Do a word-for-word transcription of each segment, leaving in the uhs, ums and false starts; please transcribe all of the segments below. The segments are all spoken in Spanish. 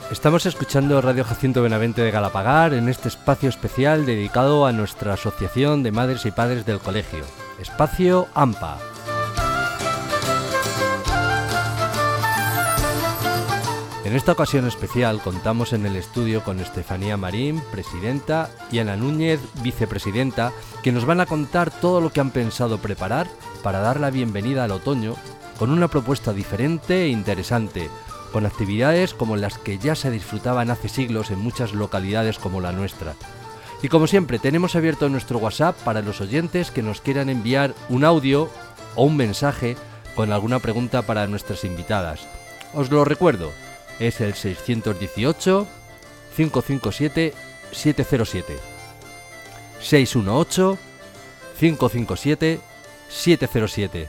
Estamos escuchando Radio Jacinto Benavente de Galapagar en este espacio especial dedicado a nuestra Asociación de Madres y Padres del Colegio, Espacio AMPA. En esta ocasión especial contamos en el estudio con Estefanía Marín, presidenta, y Ana Núñez, vicepresidenta, que nos van a contar todo lo que han pensado preparar para dar la bienvenida al otoño con una propuesta diferente e interesante, con actividades como las que ya se disfrutaban hace siglos en muchas localidades como la nuestra. Y como siempre, tenemos abierto nuestro WhatsApp para los oyentes que nos quieran enviar un audio o un mensaje con alguna pregunta para nuestras invitadas. Os lo recuerdo, es el seiscientos dieciocho, cinco cinco siete, siete cero siete. seiscientos dieciocho, cinco cinco siete, siete cero siete.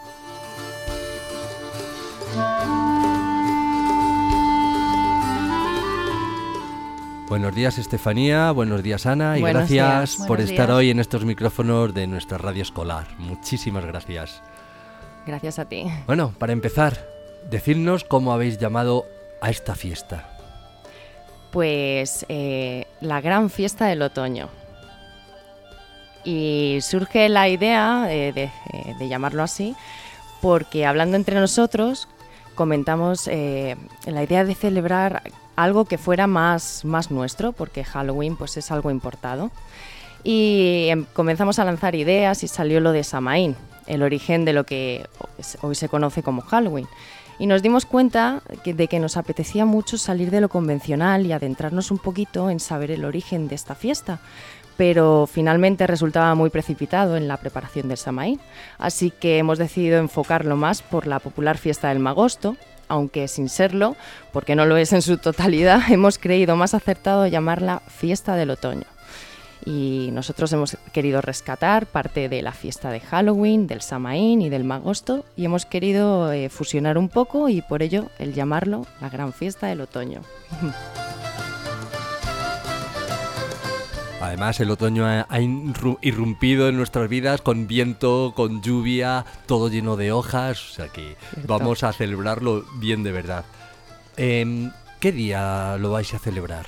Buenos días, Estefanía, buenos días, Ana, y buenos gracias días. por Buenos estar días. hoy en estos micrófonos de nuestra radio escolar. Muchísimas gracias. Gracias a ti. Bueno, para empezar, decidnos cómo habéis llamado a esta fiesta. Pues eh, la gran fiesta del otoño. Y surge la idea eh, de, eh, de llamarlo así porque hablando entre nosotros comentamos eh, la idea de celebrar algo que fuera más, más nuestro, porque Halloween pues es algo importado. Y em, comenzamos a lanzar ideas y salió lo de Samaín, el origen de lo que hoy se conoce como Halloween. Y nos dimos cuenta que, de que nos apetecía mucho salir de lo convencional y adentrarnos un poquito en saber el origen de esta fiesta. Pero finalmente resultaba muy precipitado en la preparación del Samaín. Así que hemos decidido enfocarlo más por la popular fiesta del Magosto, aunque sin serlo, porque no lo es en su totalidad, hemos creído más acertado llamarla Fiesta del Otoño. Y nosotros hemos querido rescatar parte de la fiesta de Halloween, del Samaín y del Magosto, y hemos querido eh, fusionar un poco y por ello el llamarlo la Gran Fiesta del Otoño. Además, el otoño ha, ha irrumpido en nuestras vidas con viento, con lluvia, todo lleno de hojas, o sea que Cierto. Vamos a celebrarlo bien de verdad. Eh, ¿Qué día lo vais a celebrar?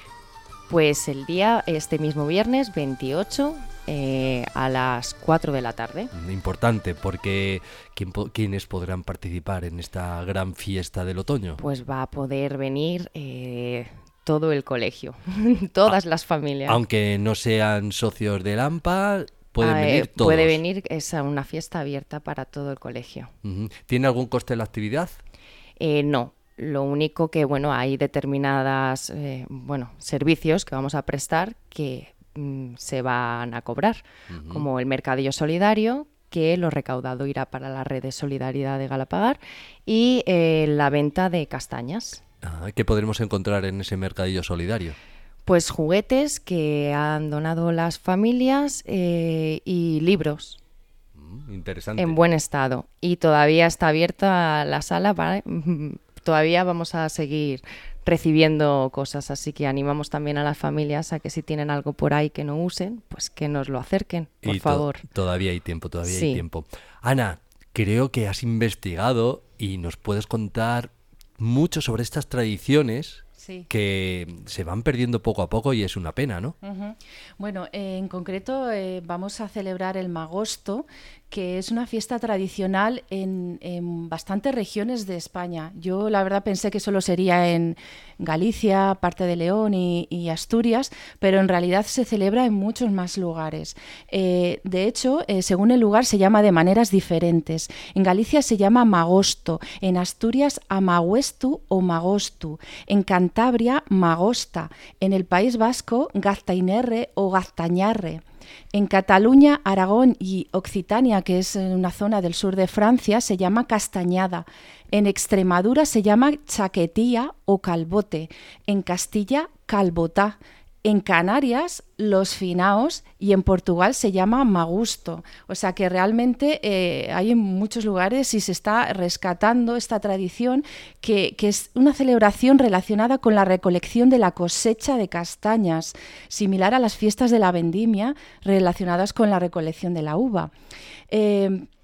Pues el día, este mismo viernes veintiocho, eh, a las cuatro de la tarde. Importante, porque ¿quién po- ¿quiénes podrán participar en esta gran fiesta del otoño? Pues va a poder venir eh, todo el colegio, todas las familias. Aunque no sean socios del AMPA, pueden Ah, eh, venir todos. Puede venir, es una fiesta abierta para todo el colegio. Ujú. ¿Tiene algún coste la actividad? Eh, no, lo único que, bueno, hay determinadas, eh, bueno, servicios que vamos a prestar que mm, se van a cobrar, Ujú. como el mercadillo solidario, que lo recaudado irá para la red de solidaridad de Galapagar, y eh, la venta de castañas. Ah, ¿qué podremos encontrar en ese mercadillo solidario? Pues juguetes que han donado las familias eh, y libros Mm, interesante. en buen estado. Y todavía está abierta la sala para... Todavía vamos a seguir recibiendo cosas, así que animamos también a las familias a que si tienen algo por ahí que no usen, pues que nos lo acerquen, por Y to- favor. Todavía hay tiempo, todavía Sí. hay tiempo. Ana, creo que has investigado y nos puedes contar mucho sobre estas tradiciones Sí. que se van perdiendo poco a poco y es una pena, ¿no? Ujú. Bueno, eh, en concreto eh, vamos a celebrar el Magosto, que es una fiesta tradicional en, en bastantes regiones de España. Yo la verdad pensé que solo sería en Galicia, parte de León y, y Asturias, pero en realidad se celebra en muchos más lugares. Eh, de hecho, eh, según el lugar se llama de maneras diferentes. En Galicia se llama Magosto, en Asturias Amaguestu o Magostu, en Cantabria Magosta, en el País Vasco Gaztainerre o Gaztañarre. En Cataluña, Aragón y Occitania, que es una zona del sur de Francia, se llama castañada. En Extremadura se llama chaquetía o calbote. En Castilla, calbotá. En Canarias, los finaos, y en Portugal se llama magusto. O sea que realmente eh, hay en muchos lugares y se está rescatando esta tradición que, que es una celebración relacionada con la recolección de la cosecha de castañas, similar a las fiestas de la vendimia relacionadas con la recolección de la uva. Eh,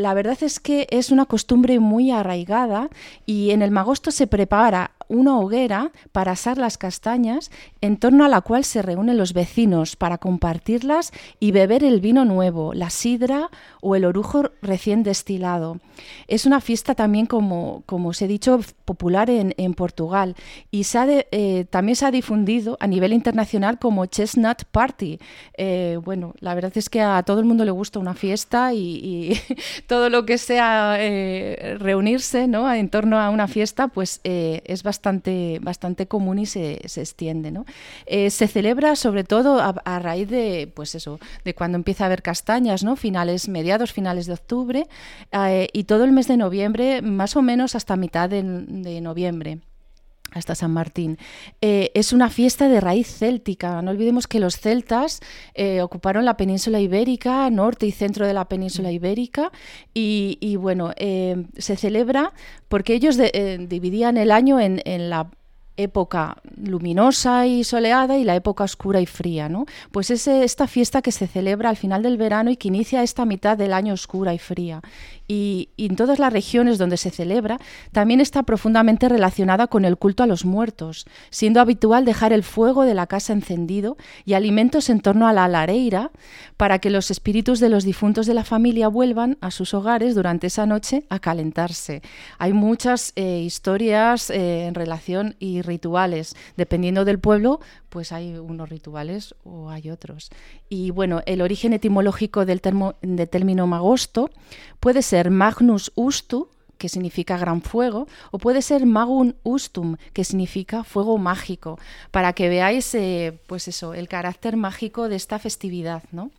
la verdad es que es una costumbre muy arraigada y en el magosto se prepara una hoguera para asar las castañas en torno a la cual se reúnen los vecinos para compartirlas y beber el vino nuevo, la sidra o el orujo recién destilado. Es una fiesta también, como, como os he dicho, popular en, en Portugal y se ha de, eh, también se ha difundido a nivel internacional como Chestnut Party. Eh, bueno, la verdad es que a todo el mundo le gusta una fiesta y, y todo lo que sea eh, reunirse, ¿no?, en torno a una fiesta, pues eh, es bastante Bastante, bastante común y se, se extiende, ¿no? Eh, se celebra sobre todo a, a raíz de, pues eso, de cuando empieza a haber castañas, ¿no? Finales, mediados, finales de octubre eh, y todo el mes de noviembre, más o menos hasta mitad de, de noviembre. Hasta San Martín. Eh, es una fiesta de raíz céltica. No olvidemos que los celtas eh, ocuparon la península ibérica, norte y centro de la península ibérica, y, y bueno, eh, se celebra porque ellos de, eh, dividían el año en, en la época luminosa y soleada y la época oscura y fría, ¿no? Pues es esta fiesta que se celebra al final del verano y que inicia esta mitad del año oscura y fría. Y, y en todas las regiones donde se celebra también está profundamente relacionada con el culto a los muertos, siendo habitual dejar el fuego de la casa encendido y alimentos en torno a la lareira para que los espíritus de los difuntos de la familia vuelvan a sus hogares durante esa noche a calentarse. Hay muchas eh, historias eh, en relación y rituales. Dependiendo del pueblo, pues hay unos rituales o hay otros. Y bueno, el origen etimológico del, termo, del término magosto puede ser Magnus Ustu, que significa gran fuego, o puede ser Magum Ustum, que significa fuego mágico, para que veáis eh, pues eso, el carácter mágico de esta festividad, ¿no?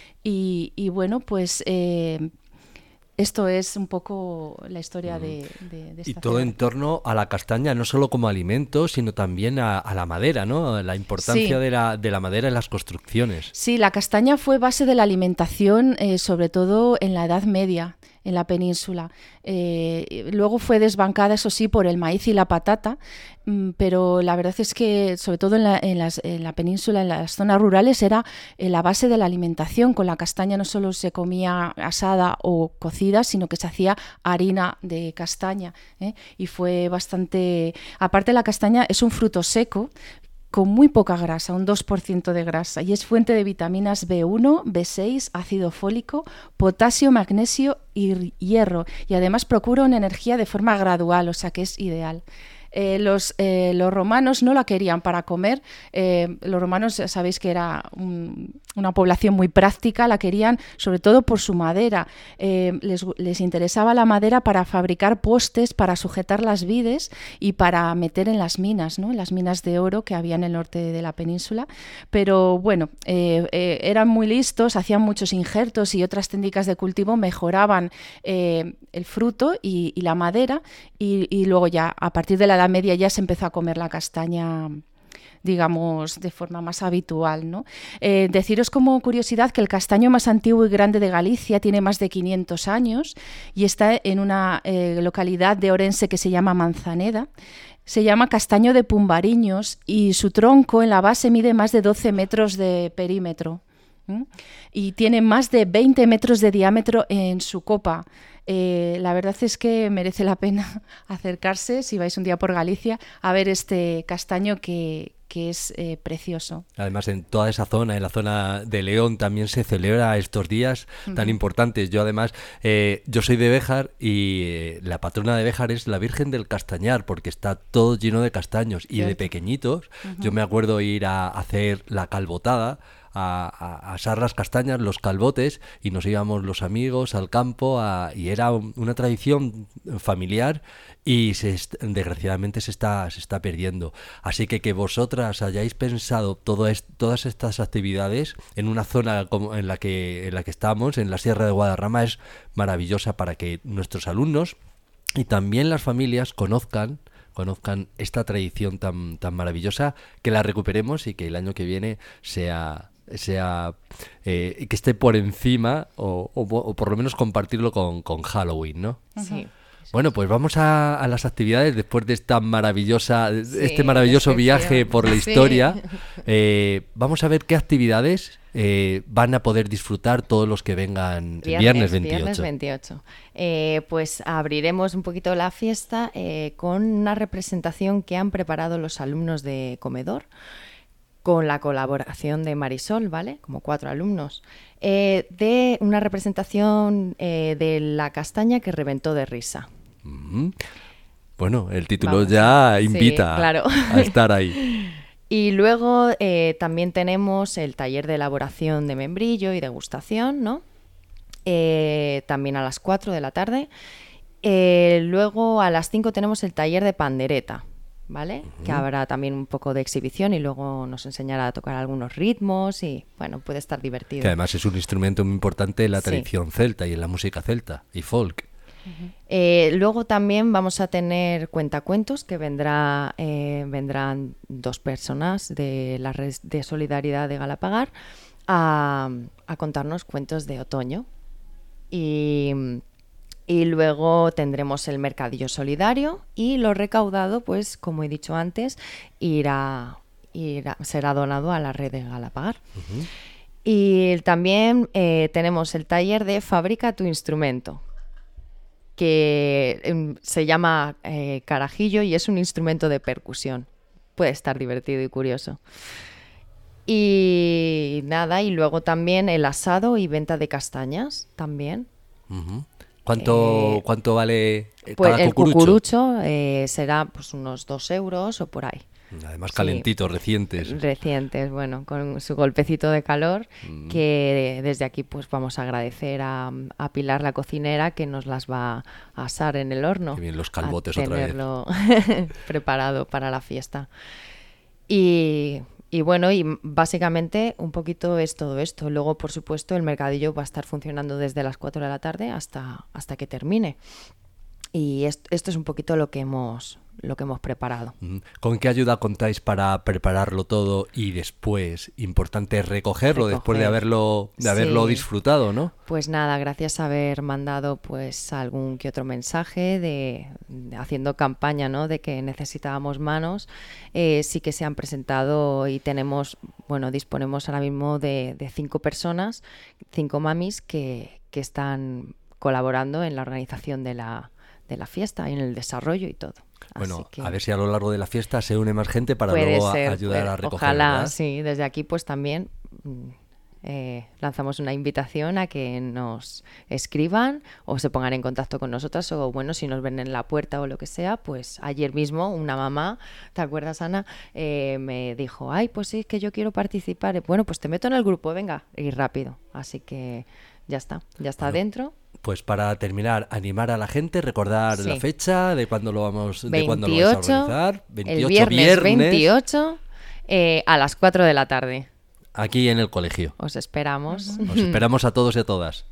Y, y bueno, pues eh, esto es un poco la historia de, de, de esta Y todo cena. en torno a la castaña, no solo como alimento, sino también a, a la madera, ¿no? La importancia Sí. de, la, de la madera en las construcciones. Sí, la castaña fue base de la alimentación, eh, sobre todo en la Edad Media, en la península. Eh, luego fue desbancada, eso sí, por el maíz y la patata, mmm, pero la verdad es que, sobre todo en la, en, las, en la península, en las zonas rurales, era eh, la base de la alimentación. Con la castaña no solo se comía asada o cocida, sino que se hacía harina de castaña, ¿eh? Y fue bastante... Aparte, la castaña es un fruto seco, con muy poca grasa, un dos por ciento de grasa, y es fuente de vitaminas B uno, B seis, ácido fólico, potasio, magnesio y hierro, y además procura una energía de forma gradual, o sea que es ideal. Eh, los, eh, los romanos no la querían para comer. Eh, los romanos, sabéis que era un, una población muy práctica, la querían sobre todo por su madera. Eh, les, les interesaba la madera para fabricar postes, para sujetar las vides y para meter en las minas, ¿no? En las minas de oro que había en el norte de la península. Pero bueno, eh, eh, eran muy listos, hacían muchos injertos y otras técnicas de cultivo mejoraban eh, el fruto y, y la madera, y, y luego ya a partir de la Edad Media ya se empezó a comer la castaña, digamos, de forma más habitual, ¿no? Eh, deciros como curiosidad que el castaño más antiguo y grande de Galicia tiene más de quinientos años y está en una eh, localidad de Orense que se llama Manzaneda. Se llama castaño de Pumbariños y su tronco en la base mide más de doce metros de perímetro, ¿m? Y tiene más de veinte metros de diámetro en su copa. Eh, la verdad es que merece la pena acercarse, si vais un día por Galicia, a ver este castaño que, que es eh, precioso. Además, en toda esa zona, en la zona de León, también se celebra estos días uh-huh. tan importantes. Yo además, eh, yo soy de Béjar y eh, la patrona de Béjar es la Virgen del Castañar, porque está todo lleno de castaños. Y de pequeñitos, uh-huh. yo me acuerdo ir a hacer la calbotada, A, a, a asar las castañas, los calbotes, y nos íbamos los amigos al campo a, y era un, una tradición familiar y se est- desgraciadamente se está, se está perdiendo. Así que que vosotras hayáis pensado todo est- todas estas actividades en una zona como en la que en la que estamos, en la Sierra de Guadarrama, es maravillosa para que nuestros alumnos y también las familias conozcan conozcan esta tradición tan, tan maravillosa, que la recuperemos y que el año que viene sea sea eh, que esté por encima o, o, o por lo menos compartirlo con, con Halloween, ¿no? Sí. Bueno, pues vamos a, a las actividades después de esta maravillosa, Sí, este maravilloso descripción. viaje por la Sí. historia. Eh, vamos a ver qué actividades eh, van a poder disfrutar todos los que vengan el viernes veintiocho. Viernes veintiocho. Eh, pues abriremos un poquito la fiesta eh, con una representación que han preparado los alumnos de Comedor, con la colaboración de Marisol, ¿vale? Como cuatro alumnos, eh, de una representación eh, de la castaña que reventó de risa. Ujú. Bueno, el título Vamos. ya Sí, invita claro. a estar ahí. Y luego eh, también tenemos el taller de elaboración de membrillo y degustación, ¿no? Eh, también a las cuatro de la tarde. Eh, luego a las cinco tenemos el taller de pandereta, ¿vale? Uh-huh. Que habrá también un poco de exhibición y luego nos enseñará a tocar algunos ritmos y, bueno, puede estar divertido. Que además es un instrumento muy importante en la Sí. tradición celta y en la música celta y folk. Uh-huh. Eh, luego también vamos a tener cuentacuentos, que vendrá, eh, vendrán dos personas de la red de solidaridad de Galapagar a, a contarnos cuentos de otoño. Y, y luego tendremos el mercadillo solidario y lo recaudado, pues como he dicho antes, irá, irá será donado a la red de Galapagar. Uh-huh. Y también eh, tenemos el taller de Fabrica tu instrumento, que eh, se llama eh, carajillo y es un instrumento de percusión. Puede estar divertido y curioso. Y nada, y luego también el asado y venta de castañas también. Uh-huh. ¿Cuánto, eh, ¿Cuánto vale pues cada el cucurucho? cucurucho eh, será pues unos dos euros o por ahí. Además calentitos, sí, recientes. Recientes, bueno, con su golpecito de calor, mm. que desde aquí pues vamos a agradecer a, a Pilar, la cocinera, que nos las va a asar en el horno. Qué bien, los calbotes a otra vez. Tenerlo preparado para la fiesta. Y, y bueno, y básicamente un poquito es todo esto. Luego, por supuesto, el mercadillo va a estar funcionando desde las cuatro de la tarde hasta, hasta que termine. Y esto, esto es un poquito lo que hemos... lo que hemos preparado. ¿Con qué ayuda contáis para prepararlo todo y después, importante, recogerlo Recoger. después de haberlo de haberlo sí. disfrutado, ¿no? Pues nada, gracias a haber mandado pues algún que otro mensaje de, de haciendo campaña, ¿no? De que necesitábamos manos, eh, sí que se han presentado y tenemos, bueno, disponemos ahora mismo de, de cinco personas, cinco mamis que, que están colaborando en la organización de la de la fiesta y en el desarrollo y todo. Bueno, que... a ver si a lo largo de la fiesta se une más gente para puede luego ser, ayudar puede. a recoger. Ojalá, ¿verdad? sí. Desde aquí pues también eh, lanzamos una invitación a que nos escriban o se pongan en contacto con nosotras o bueno, si nos ven en la puerta o lo que sea, pues ayer mismo una mamá, ¿te acuerdas, Ana? Eh, me dijo, ay, pues sí, es que yo quiero participar. Bueno, pues te meto en el grupo, venga, y rápido. Así que ya está, ya está bueno. Dentro. Pues para terminar, animar a la gente, recordar sí. la fecha, de cuándo lo vamos, veintiocho, de cuándo lo vamos a organizar. veintiocho, el viernes, viernes veintiocho eh, a las cuatro de la tarde. Aquí en el colegio. Os esperamos. Os esperamos a todos y a todas.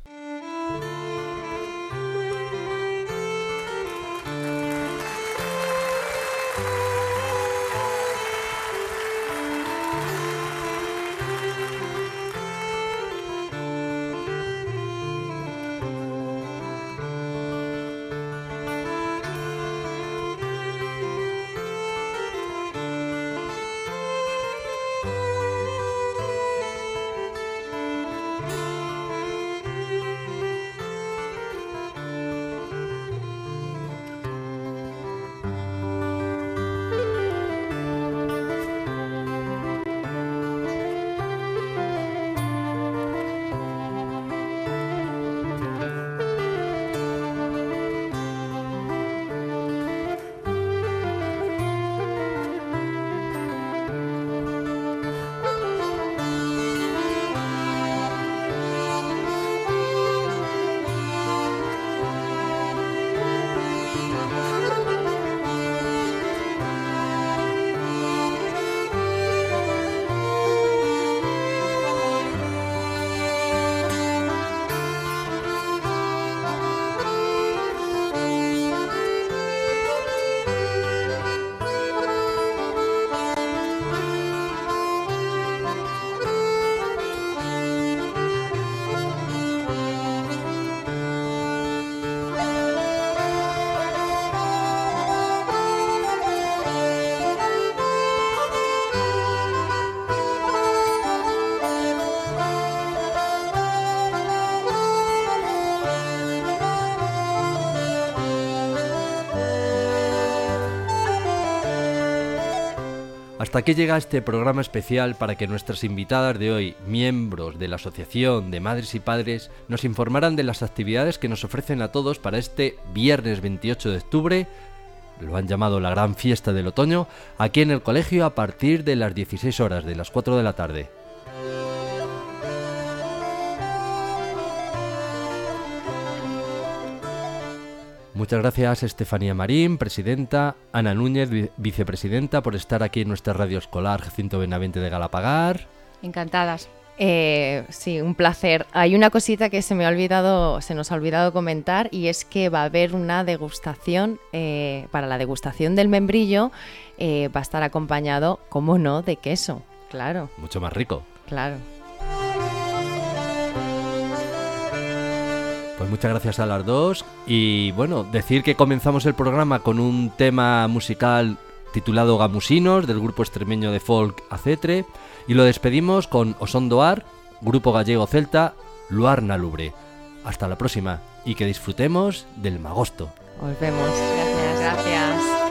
Hasta aquí llega este programa especial para que nuestras invitadas de hoy, miembros de la Asociación de Madres y Padres, nos informaran de las actividades que nos ofrecen a todos para este viernes veintiocho de octubre, lo han llamado la gran fiesta del otoño, aquí en el colegio a partir de las dieciséis horas, de las cuatro de la tarde. Muchas gracias Estefanía Marín, presidenta, Ana Núñez, vicepresidenta, por estar aquí en nuestra radio escolar Jacinto Benavente de Galapagar. Encantadas. Eh, sí, un placer. Hay una cosita que se me ha olvidado, se nos ha olvidado comentar, y es que va a haber una degustación, eh, para la degustación del membrillo, eh, va a estar acompañado, cómo no, de queso, claro. Mucho más rico. Claro. Pues muchas gracias a las dos y bueno, decir que comenzamos el programa con un tema musical titulado Gamusinos del grupo extremeño de folk Acetre y lo despedimos con Osondoar, grupo gallego celta Luar na Lubre. Hasta la próxima y que disfrutemos del magosto. Os vemos. Gracias. Gracias.